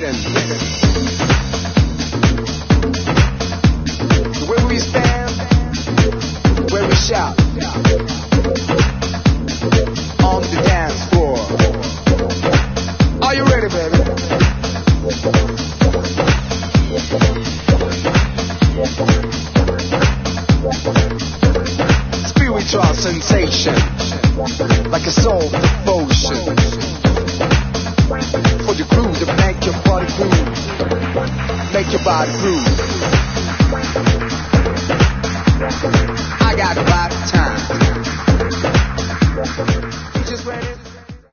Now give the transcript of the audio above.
rhythm. The way we stand, the way we shout on the dance floor. Are you ready, baby? Spiritual sensation, like a soul devotion. For the groove to make your body groove, make your body groove.